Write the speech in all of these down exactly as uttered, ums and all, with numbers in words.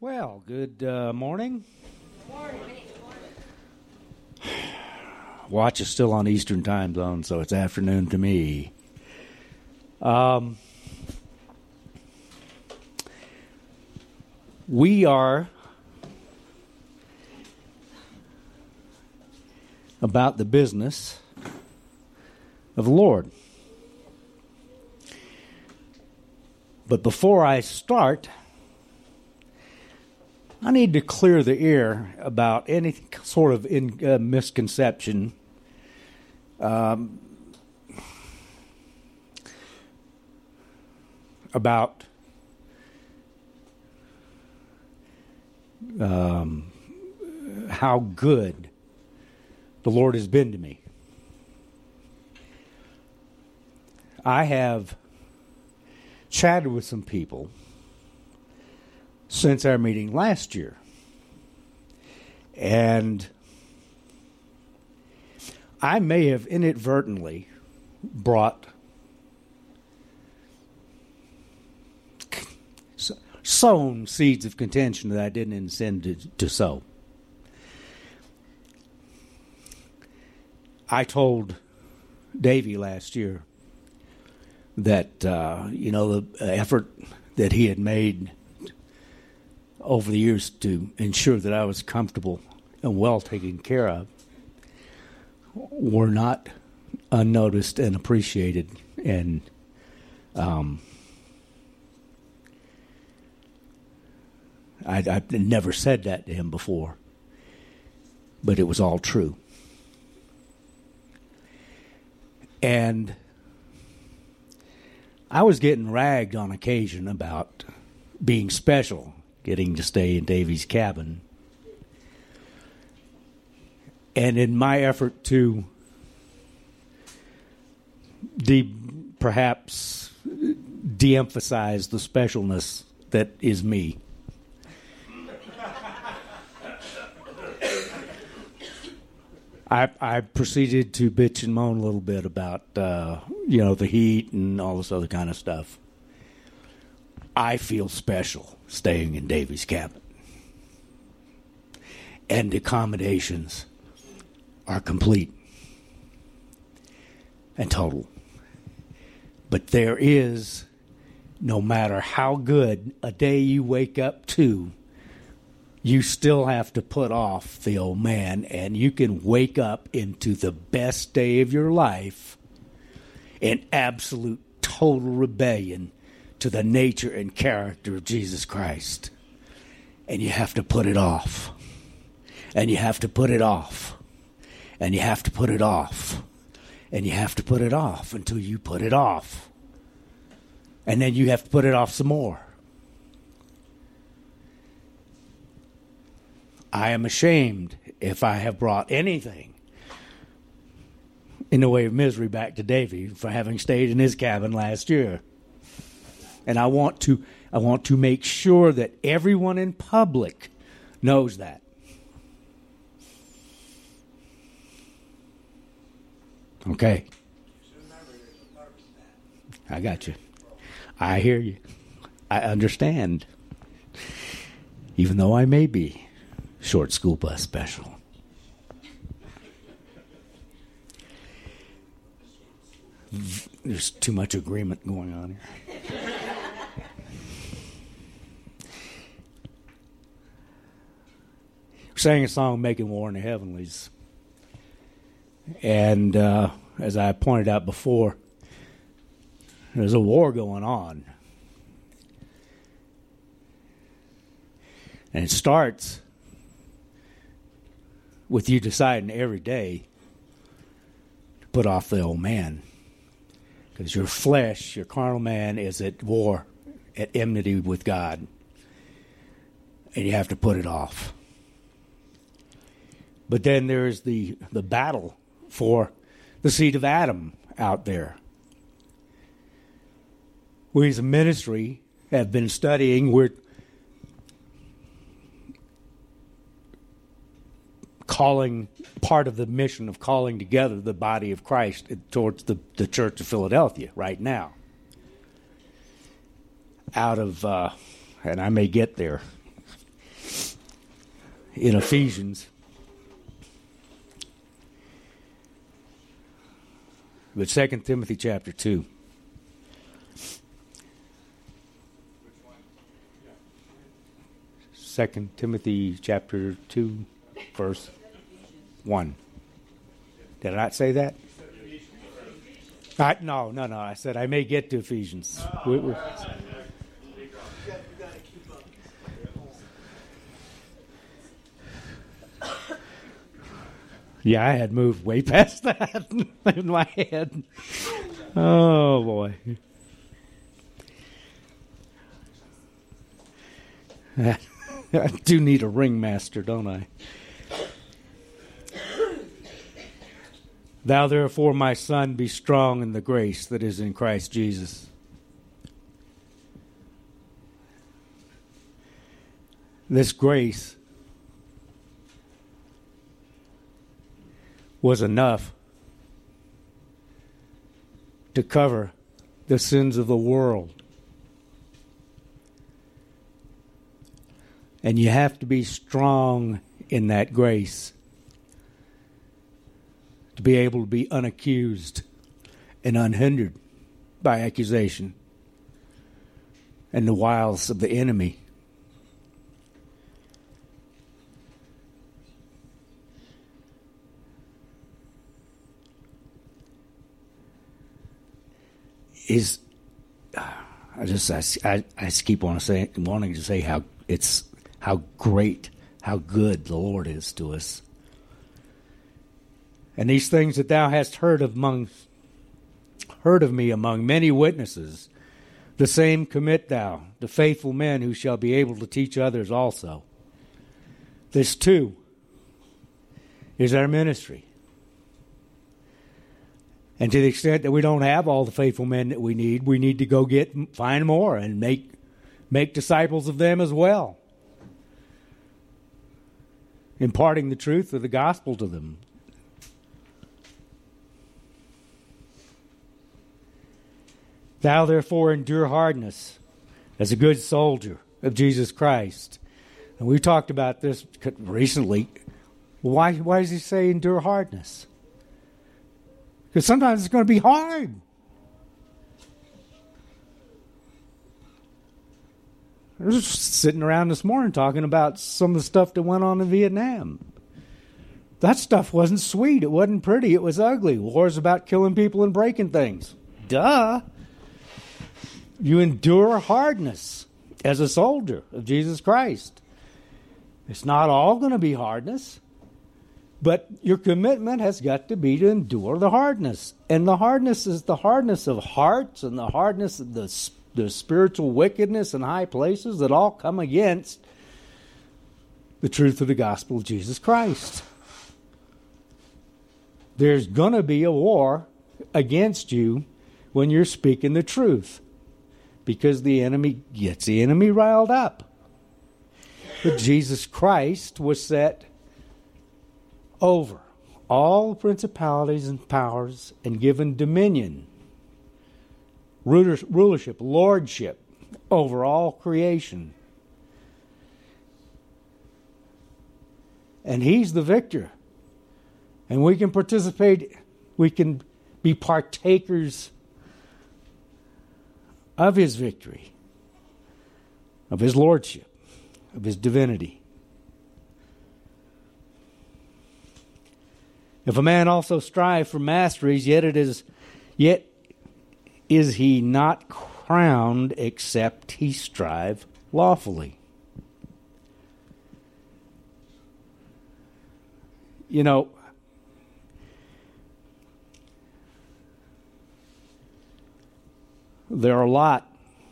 Well, good uh, morning. Morning. Watch is still on Eastern time zone, so it's afternoon to me. Um, we are about the business of the Lord. But before I start, I need to clear the air about any sort of in, uh, misconception um, about um, how good the Lord has been to me. I have chatted with some people since our meeting last year. And I may have inadvertently brought sown seeds of contention that I didn't intend to, to sow. I told Davey last year that, uh, you know, the effort that he had made over the years to ensure that I was comfortable and well taken care of were not unnoticed and appreciated. And um, I, I've never said that to him before, but it was all true. And I was getting ragged on occasion about being special, getting to stay in Davey's cabin. And in my effort to de- perhaps de-emphasize the specialness that is me, I, I proceeded to bitch and moan a little bit about, uh, you know, the heat and all this other kind of stuff. I feel special staying in Davey's cabin. And the accommodations are complete and total. But there is, no matter how good a day you wake up to, you still have to put off the old man, and you can wake up into the best day of your life in absolute total rebellion to the nature and character of Jesus Christ. And you have to put it off. And you have to put it off. And you have to put it off. And you have to put it off until you put it off. And then you have to put it off some more. I am ashamed if I have brought anything in the way of misery back to Davey for having stayed in his cabin last year. And I want to I want to make sure that everyone in public knows that. Okay. I got you. I hear you. I understand. Even though I may be short school bus special. There's too much agreement going on here. We sang a song, Making War in the Heavenlies. And uh, as I pointed out before, there's a war going on. And it starts with you deciding every day to put off the old man. Because your flesh, your carnal man, is at war, at enmity with God. And you have to put it off. But then there's the, the battle for the seed of Adam out there. We as a ministry have been studying, we're calling, part of the mission of calling together the body of Christ towards the, the Church of Philadelphia right now. Out of, uh, and I may get there, in Ephesians. But Second Timothy chapter two. Second Timothy chapter two, verse one. Did I not say that? I, no, no, no. I said I may get to Ephesians. We, we, yeah, I had moved way past that in my head. Oh, boy. I do need a ringmaster, don't I? Thou therefore, my son, be strong in the grace that is in Christ Jesus. This grace was enough to cover the sins of the world. And you have to be strong in that grace to be able to be unaccused and unhindered by accusation and the wiles of the enemy. Is I just I, I, I just keep on saying wanting to say how it's how great, how good the Lord is to us. And these things that thou hast heard of among heard of me among many witnesses, the same commit thou to faithful men who shall be able to teach others also. This too is our ministry. And to the extent that we don't have all the faithful men that we need, we need to go get find more and make make disciples of them as well, imparting the truth of the gospel to them. Thou therefore endure hardness as a good soldier of Jesus Christ. And we talked about this recently. Why, why does he say endure hardness? Because sometimes it's going to be hard. I was just sitting around this morning talking about some of the stuff that went on in Vietnam. That stuff wasn't sweet. It wasn't pretty. It was ugly. War's about killing people and breaking things. Duh. You endure hardness as a soldier of Jesus Christ. It's not all going to be hardness, but your commitment has got to be to endure the hardness. And the hardness is the hardness of hearts and the hardness of the, the spiritual wickedness in high places that all come against the truth of the gospel of Jesus Christ. There's going to be a war against you when you're speaking the truth, because the enemy gets the enemy riled up. But Jesus Christ was set over all principalities and powers and given dominion, rulership, lordship over all creation. And he's the victor. And we can participate, we can be partakers of his victory, of his lordship, of his divinity. If a man also strive for masteries, yet it is, yet is he not crowned except he strive lawfully. You know, there are a lot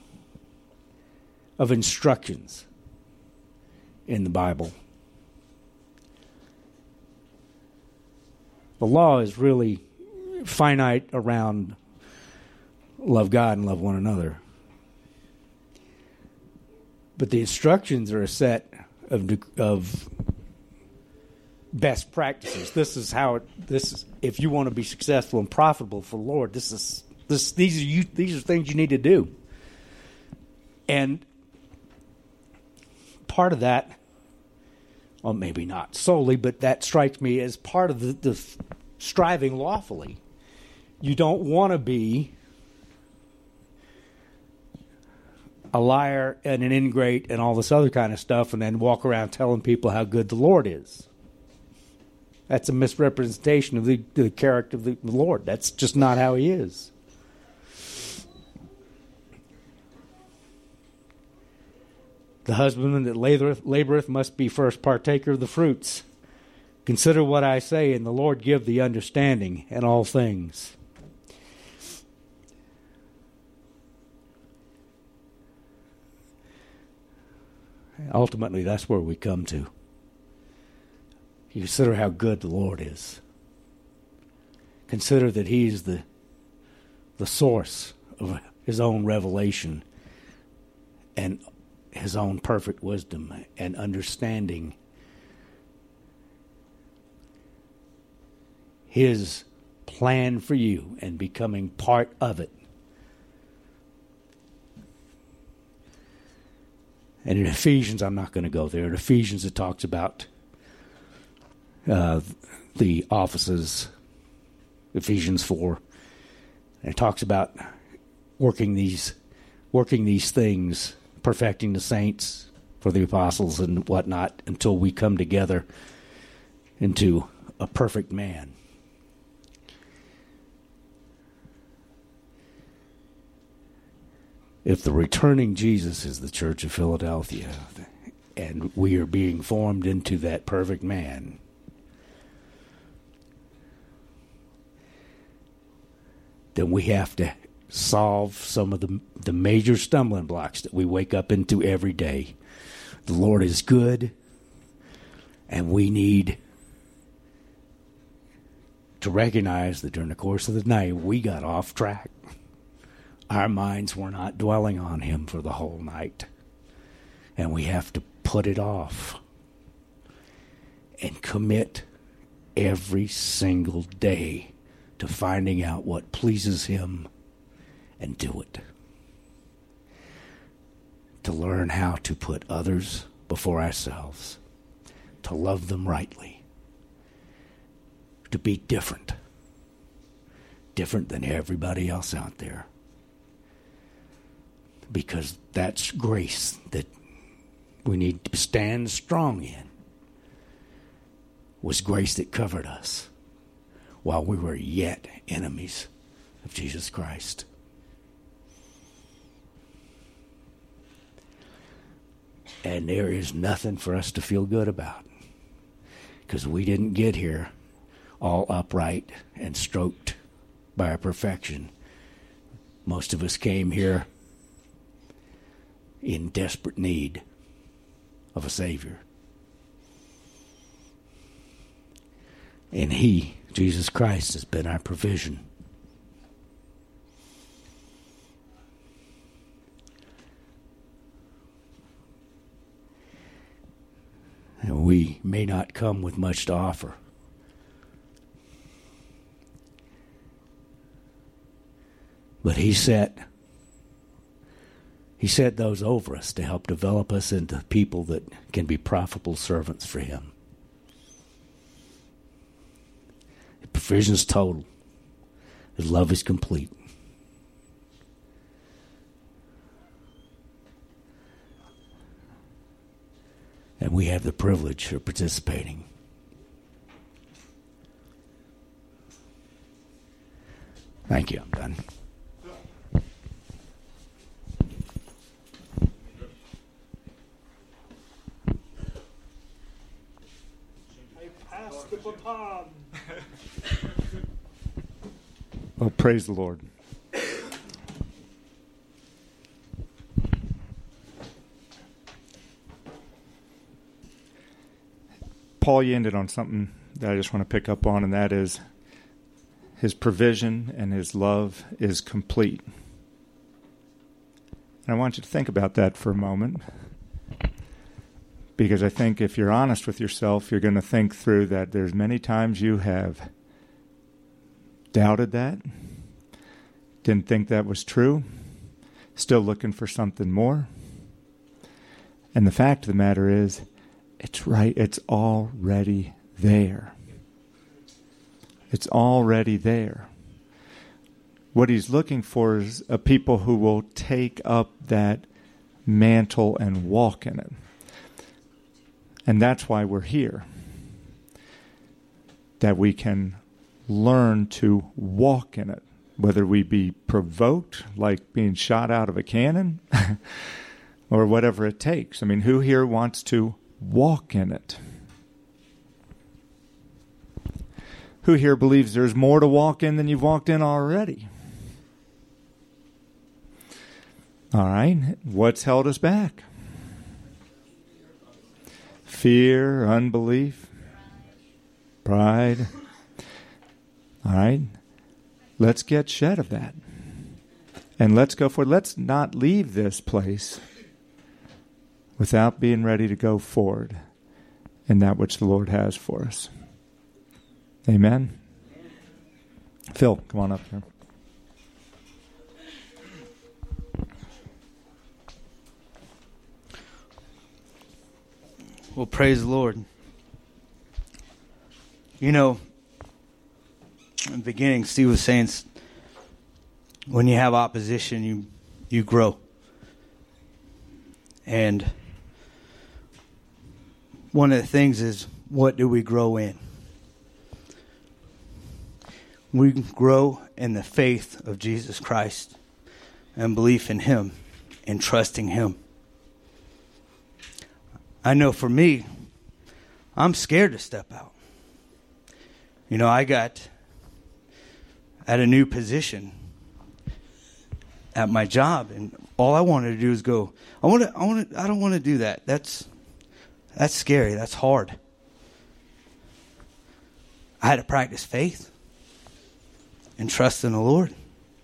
of instructions in the Bible. The law is really finite around love God and love one another. But the instructions are a set of of best practices. This is how it, this is, if you want to be successful and profitable for the Lord, this is this these are you these are things you need to do. And part of that Well, maybe not solely, but that strikes me as part of the, the striving lawfully. You don't want to be a liar and an ingrate and all this other kind of stuff and then walk around telling people how good the Lord is. That's a misrepresentation of the, the character of the Lord. That's just not how he is. The husbandman that laboreth, laboreth must be first partaker of the fruits. Consider what I say, and the Lord give thee understanding in all things. Ultimately, that's where we come to. You consider how good the Lord is. Consider that he's the, the source of his own revelation and his own perfect wisdom and understanding. His plan for you and becoming part of it. And in Ephesians, I'm not going to go there. In Ephesians, it talks about uh, the offices, Ephesians four. And it talks about working these, working these things, perfecting the saints for the apostles and whatnot, until we come together into a perfect man. If the returning Jesus is the Church of Philadelphia, and we are being formed into that perfect man, then we have to solve some of the, the major stumbling blocks that we wake up into every day. The Lord is good, and we need to recognize that during the course of the night we got off track. Our minds were not dwelling on him for the whole night. And we have to put it off and commit every single day to finding out what pleases him and do it. To learn how to put others before ourselves. To love them rightly. To be different. Different than everybody else out there. Because that's grace that we need to stand strong in. Was grace that covered us while we were yet enemies of Jesus Christ. And there is nothing for us to feel good about, because we didn't get here all upright and stroked by our perfection. Most of us came here in desperate need of a Savior. And he, Jesus Christ, has been our provision. And we may not come with much to offer. But he set He set those over us to help develop us into people that can be profitable servants for him. The provision is total. His love is complete. And we have the privilege of participating. Thank you. I'm done. Oh, praise the Lord. Paul, you ended on something that I just want to pick up on, and that is his provision and his love is complete. And I want you to think about that for a moment, because I think if you're honest with yourself, you're going to think through that there's many times you have doubted that, didn't think that was true, still looking for something more. And the fact of the matter is, It's right. It's already there. It's already there. What he's looking for is a people who will take up that mantle and walk in it. And that's why we're here. That we can learn to walk in it. Whether we be provoked, like being shot out of a cannon, or whatever it takes. I mean, who here wants to walk in it? Who here believes there's more to walk in than you've walked in already? All right. What's held us back? Fear, unbelief, pride. All right. Let's get shed of that. And let's go forward. Let's not leave this place without being ready to go forward in that which the Lord has for us. Amen. Phil, come on up here. Well, praise the Lord. You know, in the beginning, Steve was saying when you have opposition, you you grow. And one of the things is, what do we grow in? We grow in the faith of Jesus Christ and belief in Him and trusting Him. I know for me, I'm scared to step out. You know, I got at a new position at my job, and all I wanted to do is go. I want to. I want to. I don't want to do that. That's that's scary. That's hard. I had to practice faith and trust in the Lord,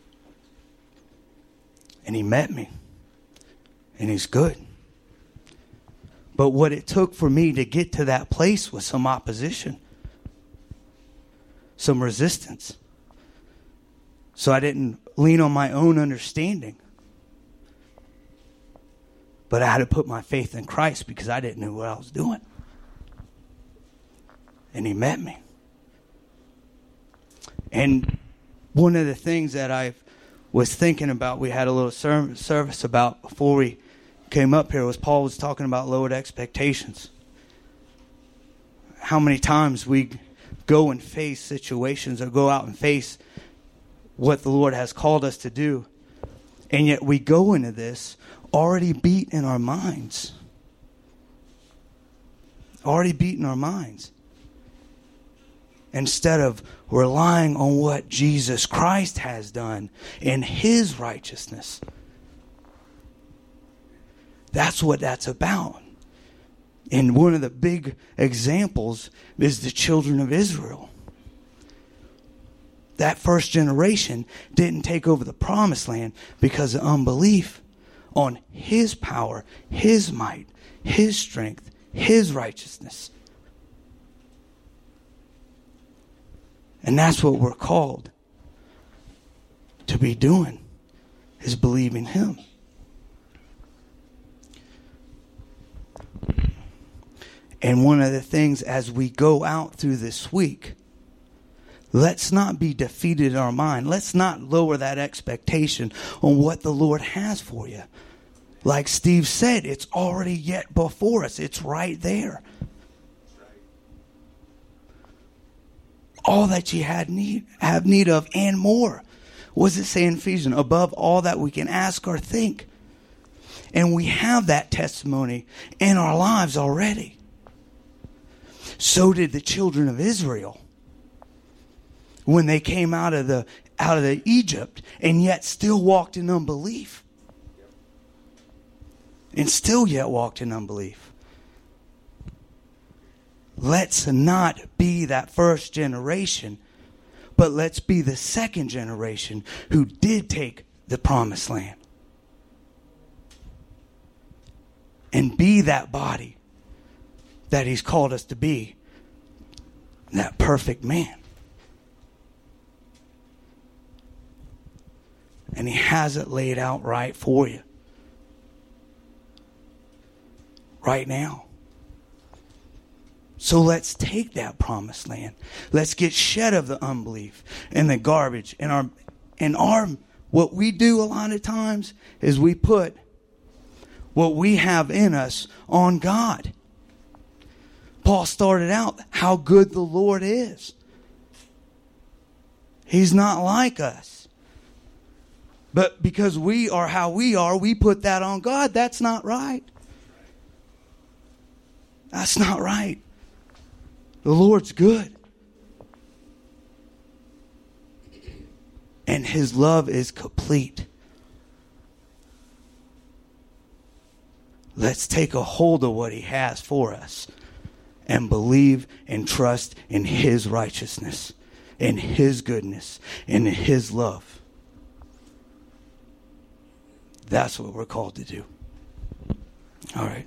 and He met me, and He's good. But what it took for me to get to that place was some opposition, some resistance. So I didn't lean on my own understanding. But I had to put my faith in Christ because I didn't know what I was doing. And He met me. And one of the things that I was thinking about, we had a little service about before we came up here, was Paul was talking about lowered expectations. How many times we go and face situations or go out and face what the Lord has called us to do, and yet we go into this already beat in our minds. Already beat in our minds. Instead of relying on what Jesus Christ has done in His righteousness. That's what that's about. And one of the big examples is the children of Israel. That first generation didn't take over the promised land because of unbelief on His power, His might, His strength, His righteousness. And that's what we're called to be doing, is believing Him. And one of the things as we go out through this week, let's not be defeated in our mind. Let's not lower that expectation on what the Lord has for you. Like Steve said, it's already yet before us. It's right there. All that you had need, have need of and more. What does it say in Ephesians? Above all that we can ask or think. And we have that testimony in our lives already. So did the children of Israel when they came out of the out of the Egypt, and yet still walked in unbelief. And still yet walked in unbelief. Let's not be that first generation, but let's be the second generation who did take the promised land. And be that body that He's called us to be, that perfect man. And He has it laid out right for you. Right now. So let's take that promised land. Let's get shed of the unbelief and the garbage. And our, and our, what we do a lot of times is we put what we have in us on God. Paul started out how good the Lord is. He's not like us. But because we are how we are, we put that on God. That's not right. That's not right. The Lord's good. And His love is complete. Let's take a hold of what He has for us and believe and trust in His righteousness, in His goodness, in His love. That's what we're called to do. All right.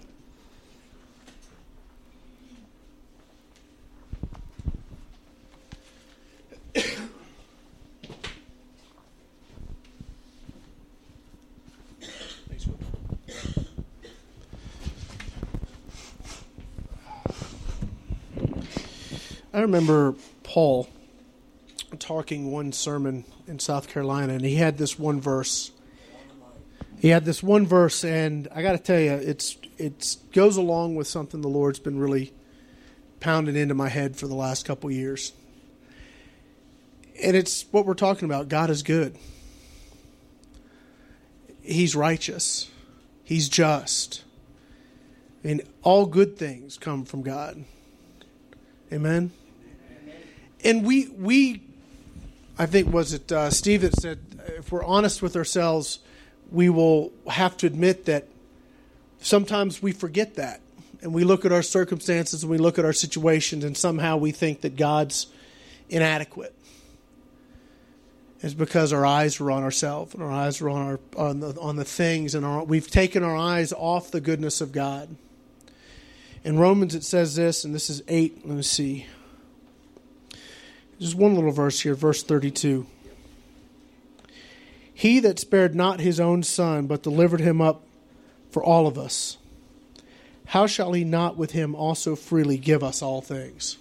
I remember Paul talking one sermon in South Carolina, and he had this one verse. He had this one verse, and I got to tell you, it's it goes along with something the Lord's been really pounding into my head for the last couple of years. And it's what we're talking about. God is good. He's righteous. He's just. And all good things come from God. Amen? And we, we, I think, was it uh, Steve that said, if we're honest with ourselves, we will have to admit that sometimes we forget that. And we look at our circumstances and we look at our situations and somehow we think that God's inadequate. It's because our eyes are on ourselves and our eyes are on our on the on the things, and our, we've taken our eyes off the goodness of God. In Romans it says this, and this is eight, let me see. There's one little verse here, verse thirty-two. He that spared not his own son, but delivered him up for all of us, how shall he not with him also freely give us all things?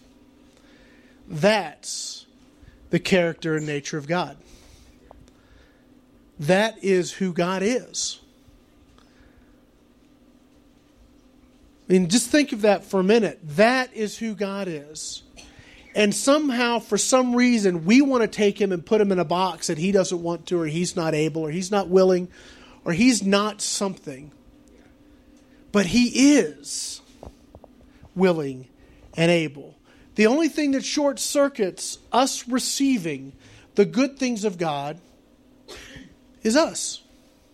That's the character and nature of God. That is who God is. I mean, just think of that for a minute. That is who God is. And somehow, for some reason, we want to take Him and put Him in a box that He doesn't want to, or He's not able, or He's not willing, or He's not something. But He is willing and able. The only thing that short circuits us receiving the good things of God is us.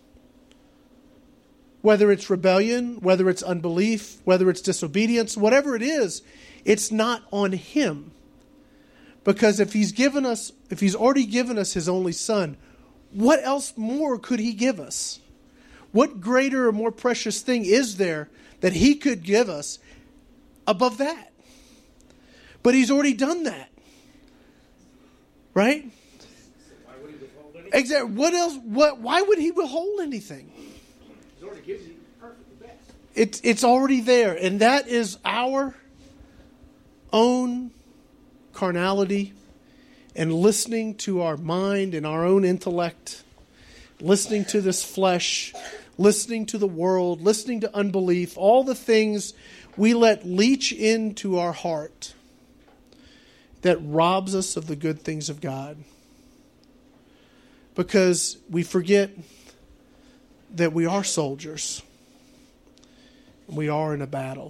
Whether it's rebellion, whether it's unbelief, whether it's disobedience, whatever it is, it's not on Him. Because if He's given us, if He's already given us His only Son, what else more could He give us? What greater or more precious thing is there that He could give us above that? But He's already done that. Right? Exactly. What else? What? Why would He withhold anything? He's already given you perfect, the best. It's it's already there, and that is our own carnality and listening to our mind and our own intellect, listening to this flesh, listening to the world, listening to unbelief, all the things we let leach into our heart that robs us of the good things of God. Because we forget that we are soldiers. We are in a battle.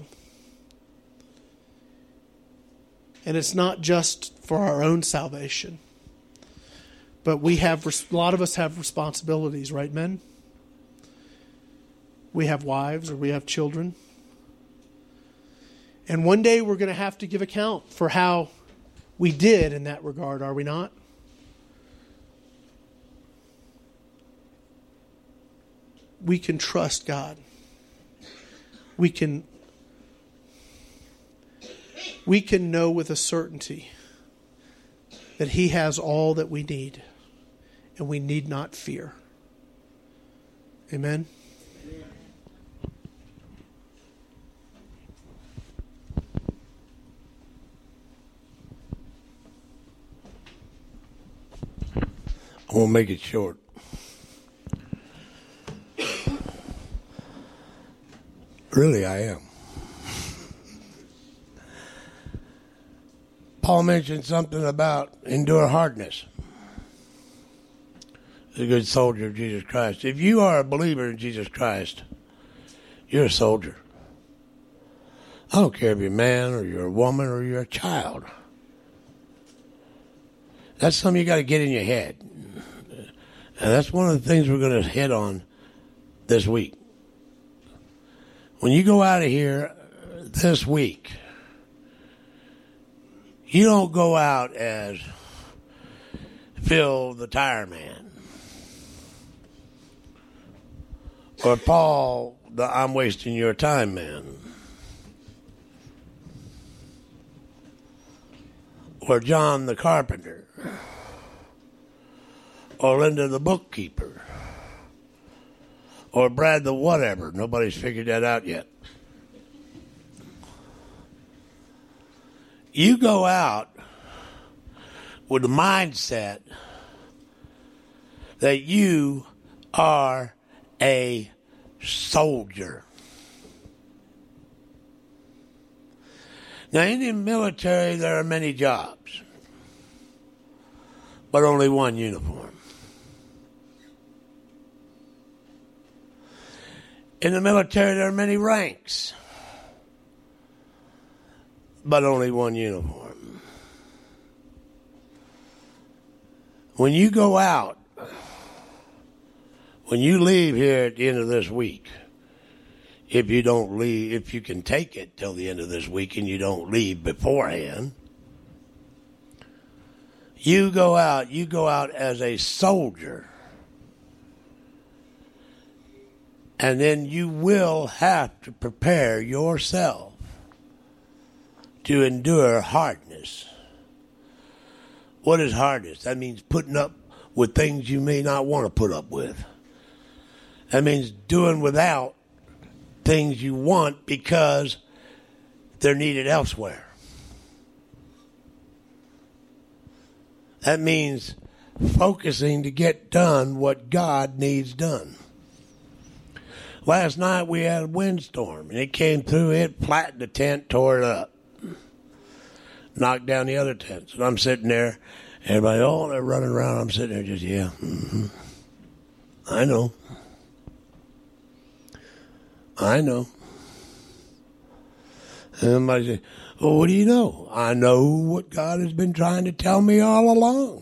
And it's not just for our own salvation. But we have, a lot of us have responsibilities, right, men? We have wives or we have children. And one day we're going to have to give account for how we did in that regard, are we not? We can trust God. We can we can know with a certainty that He has all that we need, and we need not fear. Amen? I won't make it short. Really, I am. Paul mentioned something about endure hardness. A good soldier of Jesus Christ. If you are a believer in Jesus Christ, you're a soldier. I don't care if you're a man or you're a woman or you're a child. That's something you got to get in your head. And that's one of the things we're going to hit on this week. When you go out of here this week, you don't go out as Phil the Tire Man or Paul the I'm wasting your time man or John the carpenter or Linda the bookkeeper or Brad the whatever. Nobody's figured that out yet. You go out with the mindset that you are a soldier. Now, in the military, there are many jobs, but only one uniform. In the military, there are many ranks, but only one uniform. When you go out, when you leave here at the end of this week, if you don't leave, if you can take it till the end of this week and you don't leave beforehand, you go out, you go out as a soldier. And then you will have to prepare yourself to endure hardness. What is hardness? That means putting up with things you may not want to put up with. That means doing without things you want because they're needed elsewhere. That means focusing to get done what God needs done. Last night we had a windstorm, and it came through, it flattened the tent, tore it up, knocked down the other tents. And I'm sitting there, everybody, oh, they're running around. I'm sitting there just, yeah, mm-hmm. I know. I know. And somebody said, well, what do you know? I know what God has been trying to tell me all along.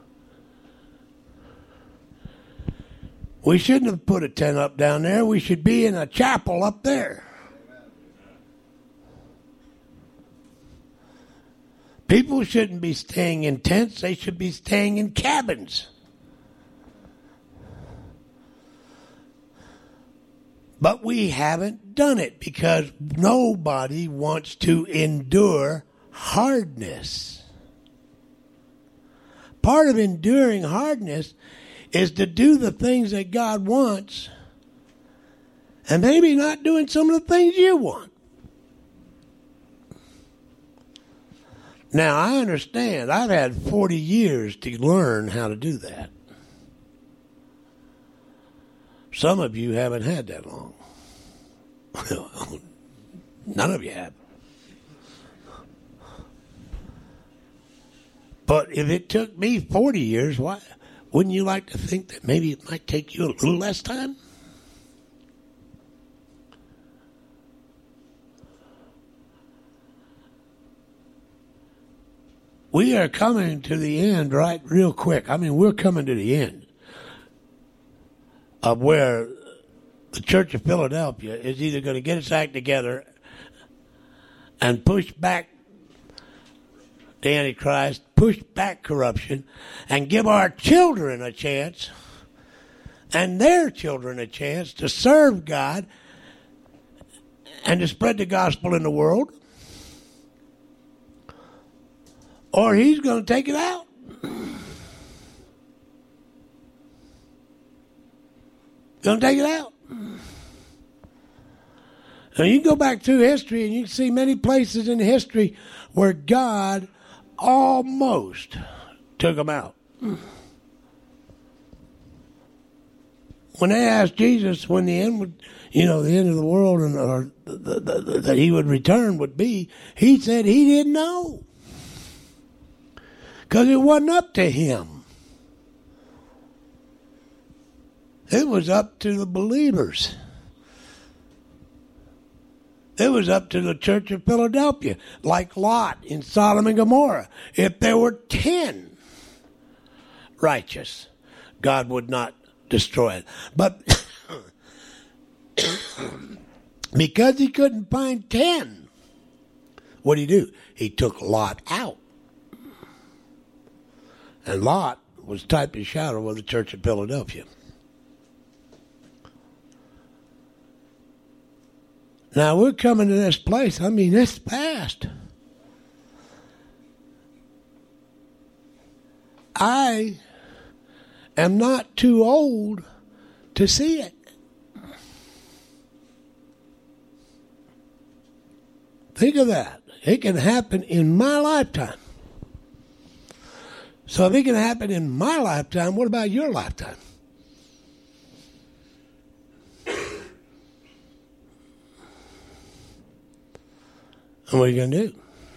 We shouldn't have put a tent up down there. We should be in a chapel up there. People shouldn't be staying in tents. They should be staying in cabins. But we haven't done it because nobody wants to endure hardness. Part of enduring hardness is to do the things that God wants and maybe not doing some of the things you want. Now, I understand. I've had forty years to learn how to do that. Some of you haven't had that long. None of you have. But if it took me forty years, why wouldn't you like to think that maybe it might take you a little less time? We are coming to the end right real quick. I mean, we're coming to the end of where the Church of Philadelphia is either going to get its act together and push back the Antichrist, push back corruption, and give our children a chance and their children a chance to serve God and to spread the gospel in the world, or he's going to take it out. Going to take it out. Now you can go back through history and you can see many places in history where God almost took them out. when they asked Jesus when the end would, you know, the end of the world and or the, the, the, that he would return would be, he said he didn't know. Because it wasn't up to him. It was up to the believers. It was up to the church of Philadelphia, like Lot in Sodom and Gomorrah. If there were ten righteous, God would not destroy it. But because he couldn't find ten, what did he do? He took Lot out. And Lot was type and shadow of the church of Philadelphia. Now we're coming to this place. I mean, it's past. I am not too old to see it. Think of that. It can happen in my lifetime. So if it can happen in my lifetime, what about your lifetime? And what are you going to do?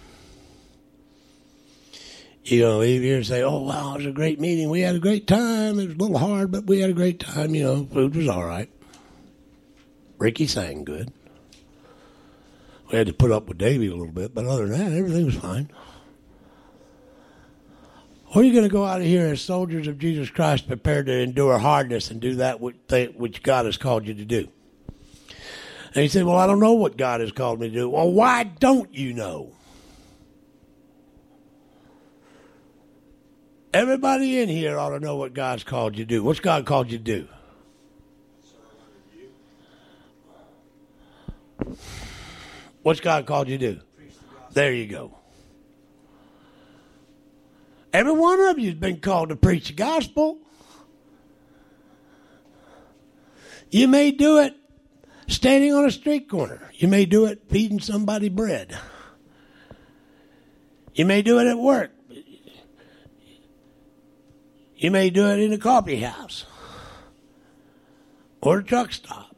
You're going to leave here and say, oh, wow, it was a great meeting. We had a great time. It was a little hard, but we had a great time. You know, food was all right. Ricky sang good. We had to put up with Davey a little bit, but other than that, everything was fine. Or are you going to go out of here as soldiers of Jesus Christ prepared to endure hardness and do that which, they, which God has called you to do? And you say, well, I don't know what God has called me to do. Well, why don't you know? Everybody in here ought to know what God's called you to do. What's God called you to do? What's God called you to do? There you go. Every one of you has been called to preach the gospel. You may do it standing on a street corner. You may do it feeding somebody bread. You may do it at work. You may do it in a coffee house or a truck stop.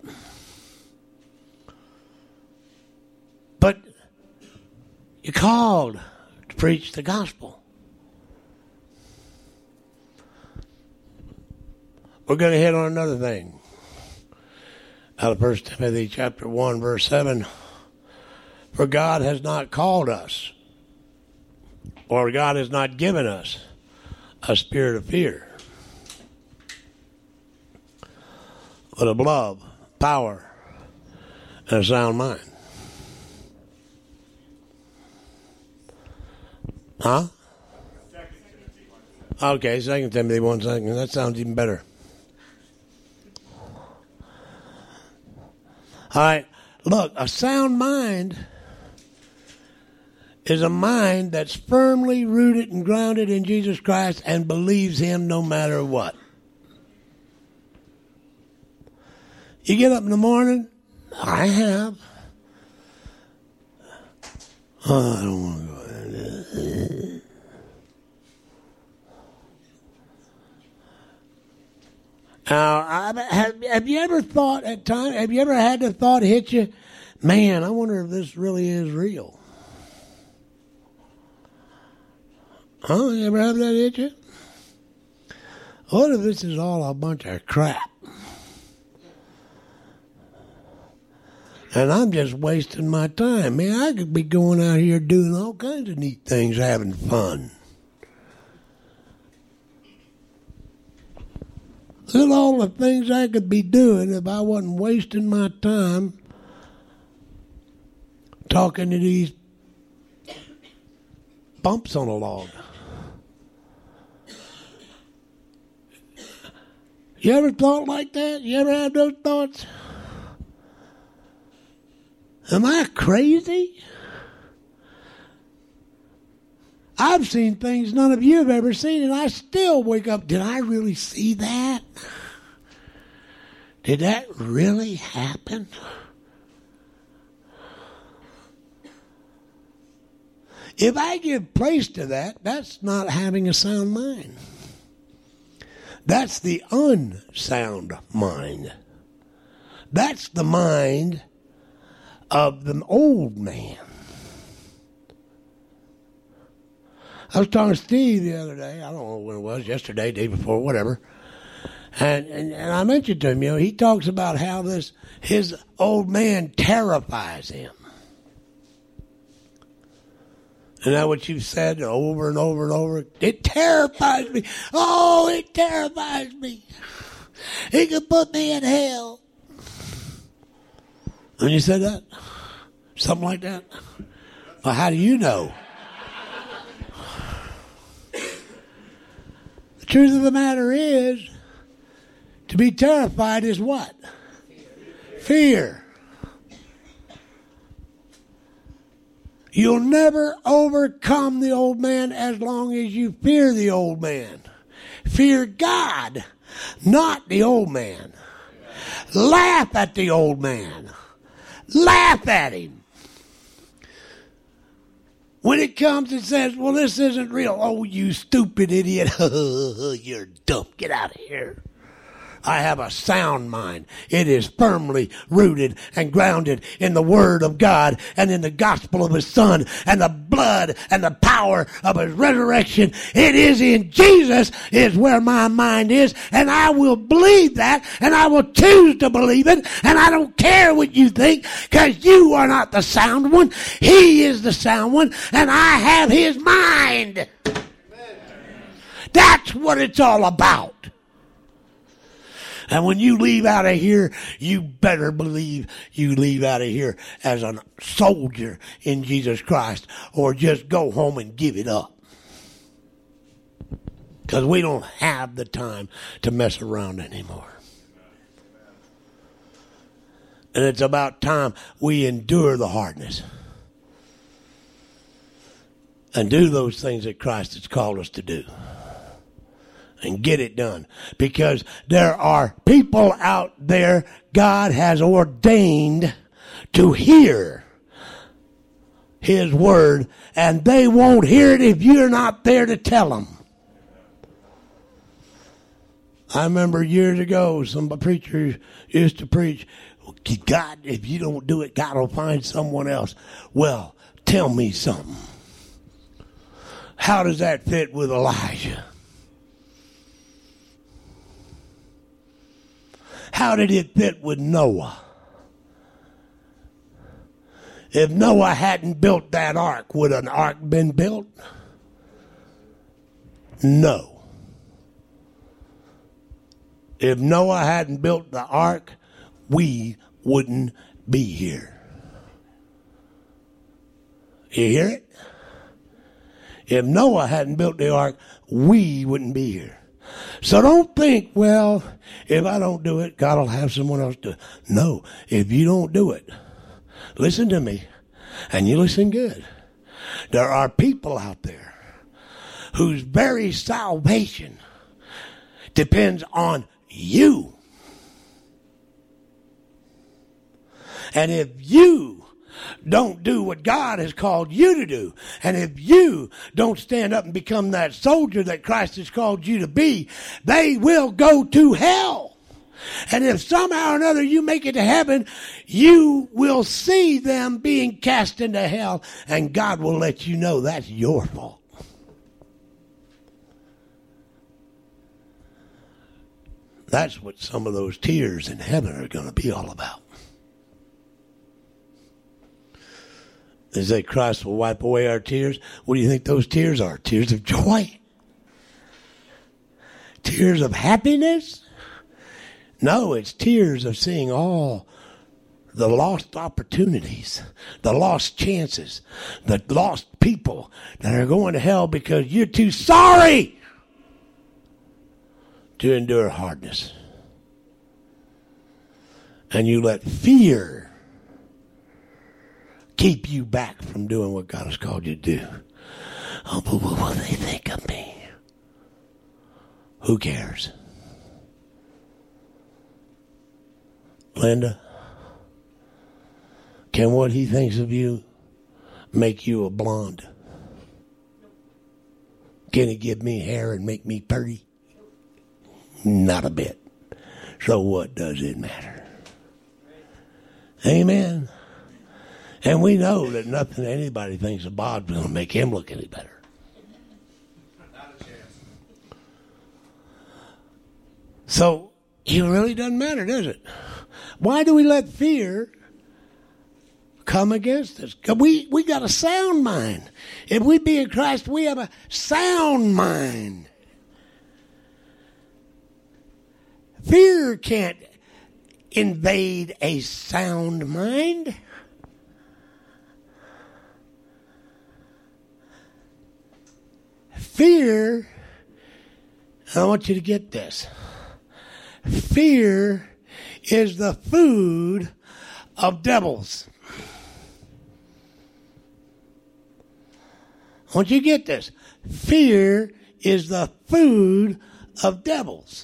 But you're called to preach the gospel. We're going to hit on another thing. Out of First Timothy chapter one, verse seven. For God has not called us, or God has not given us a spirit of fear, but of love, power, and a sound mind. Huh? Okay, Second Timothy one second. That sounds even better. All right, look, a sound mind is a mind that's firmly rooted and grounded in Jesus Christ and believes him no matter what. You get up in the morning, I have. Oh, I don't want to go there. Now, have, have you ever thought at times, have you ever had the thought hit you, man, I wonder if this really is real? Huh? You ever have that hit you? What if this is all a bunch of crap? And I'm just wasting my time. Man, I could be going out here doing all kinds of neat things, having fun. Look at all the things I could be doing if I wasn't wasting my time talking to these bumps on a log. You ever thought like that? You ever had those thoughts? Am I crazy? I've seen things none of you have ever seen, and I still wake up. Did I really see that? Did that really happen? If I give place to that, that's not having a sound mind. That's the unsound mind. That's the mind of the old man. I was talking to Steve the other day. I don't know when it was, yesterday, day before, whatever. And, and and I mentioned to him, you know, he talks about how this his old man terrifies him. Isn't that what you've said over and over and over? It terrifies me. Oh, it terrifies me. He could put me in hell. And you said that? Something like that? Well, how do you know? The truth of the matter is, to be terrified is what? Fear. You'll never overcome the old man as long as you fear the old man. Fear God, not the old man. Laugh at the old man. Laugh at him. When it comes and says, well, this isn't real. Oh, you stupid idiot. You're dumb. Get out of here. I have a sound mind. It is firmly rooted and grounded in the Word of God and in the gospel of His Son and the blood and the power of His resurrection. It is in Jesus is where my mind is, and I will believe that, and I will choose to believe it, and I don't care what you think, because you are not the sound one. He is the sound one, and I have His mind. Amen. That's what it's all about. And when you leave out of here, you better believe you leave out of here as a soldier in Jesus Christ, or just go home and give it up. Because we don't have the time to mess around anymore. And it's about time we endure the hardness and do those things that Christ has called us to do. And get it done. Because there are people out there God has ordained to hear His word, and they won't hear it if you're not there to tell them. I remember years ago, some preachers used to preach, God, if you don't do it, God will find someone else. Well, tell me something. How does that fit with Elijah? How did it fit with Noah? If Noah hadn't built that ark, would an ark been built? No. If Noah hadn't built the ark, we wouldn't be here. You hear it? If Noah hadn't built the ark, we wouldn't be here. So don't think, well, if I don't do it, God will have someone else do it. No, if you don't do it, listen to me, and you listen good. There are people out there whose very salvation depends on you. And if you don't do what God has called you to do, and if you don't stand up and become that soldier that Christ has called you to be, they will go to hell. And if somehow or another you make it to heaven, you will see them being cast into hell, and God will let you know that's your fault. That's what some of those tears in heaven are going to be all about. They say Christ will wipe away our tears. What do you think those tears are? Tears of joy? Tears of happiness? No, it's tears of seeing all the lost opportunities, the lost chances, the lost people that are going to hell because you're too sorry to endure hardness. And you let fear keep you back from doing what God has called you to do. Oh, but what will they think of me? Who cares? Linda, can what he thinks of you make you a blonde? Can he give me hair and make me pretty? Not a bit. So what does it matter? Amen. And we know that nothing anybody thinks of Bob's going to make him look any better. So it really doesn't matter, does it? Why do we let fear come against us? We, we got a sound mind. If we be in Christ, we have a sound mind. Fear can't invade a sound mind. Fear, I want you to get this. Fear is the food of devils. I want you to get this. Fear is the food of devils.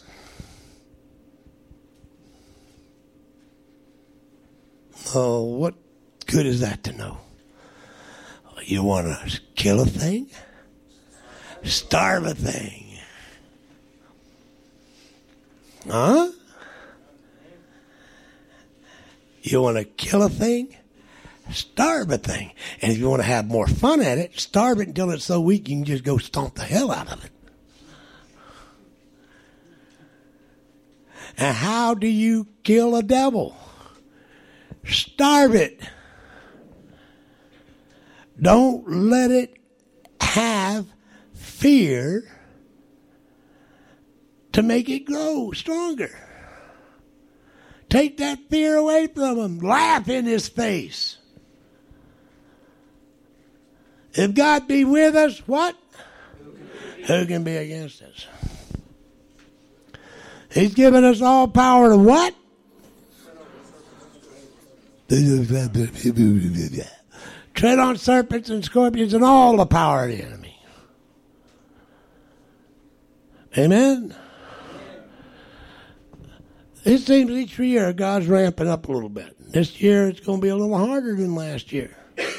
Oh, what good is that to know? You want to kill a thing? Starve a thing. Huh? You want to kill a thing? Starve a thing. And if you want to have more fun at it, starve it until it's so weak you can just go stomp the hell out of it. And how do you kill a devil? Starve it. Don't let it have fear to make it grow stronger. Take that fear away from him. Laugh in his face. If God be with us, what? Who can be against us? He's given us all power to what? Tread on serpents and scorpions and all the power of the enemy. Amen? It seems each year God's ramping up a little bit. This year it's going to be a little harder than last year.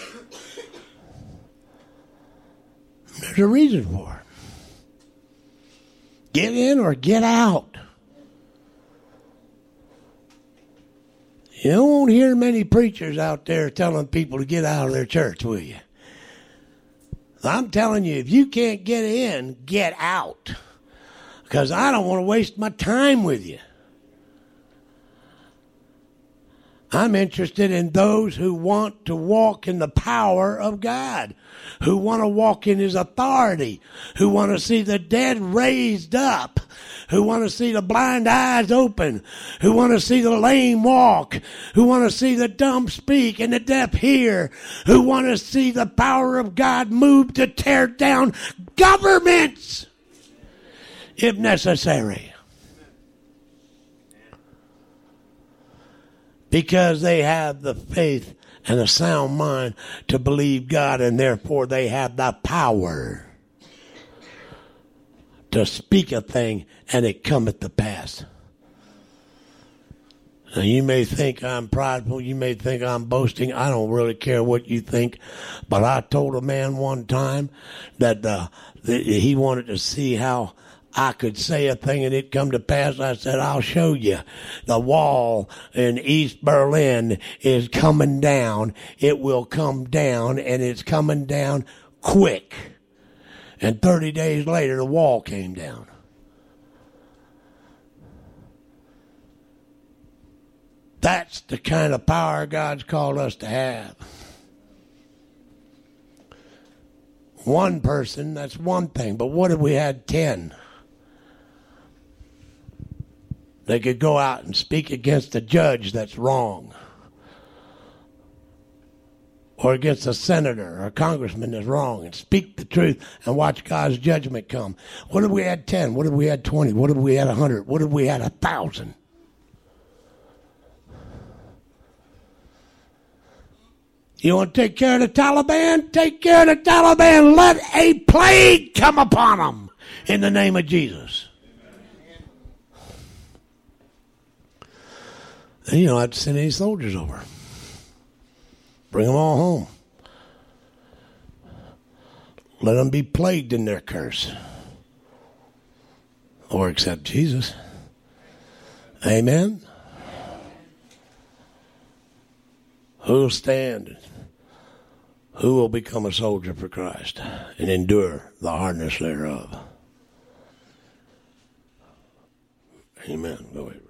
There's a reason for it. Get in or get out. You won't hear many preachers out there telling people to get out of their church, will you? I'm telling you, if you can't get in, get out. Because I don't want to waste my time with you. I'm interested in those who want to walk in the power of God, who want to walk in his authority, who want to see the dead raised up, who want to see the blind eyes open, who want to see the lame walk, who want to see the dumb speak and the deaf hear, who want to see the power of God move to tear down governments if necessary. Because they have the faith and a sound mind to believe God, and therefore they have the power to speak a thing and it cometh to pass. Now you may think I'm prideful, you may think I'm boasting, I don't really care what you think, but I told a man one time that, uh, that he wanted to see how I could say a thing and it come to pass. I said, I'll show you. The wall in East Berlin is coming down. It will come down, and it's coming down quick. And thirty days later, the wall came down. That's the kind of power God's called us to have. One person, that's one thing. But what if we had ten? They could go out and speak against a judge that's wrong, or against a senator or a congressman that's wrong, and speak the truth and watch God's judgment come. What if we had ten? What if we had twenty? What if we had a hundred? What if we had a thousand? You want to take care of the Taliban? Take care of the Taliban. Let a plague come upon them in the name of Jesus. And you don't have to send any soldiers over. Bring them all home. Let them be plagued in their curse. Or accept Jesus. Amen? Who will stand? Who will become a soldier for Christ and endure the hardness thereof? Amen. Go ahead.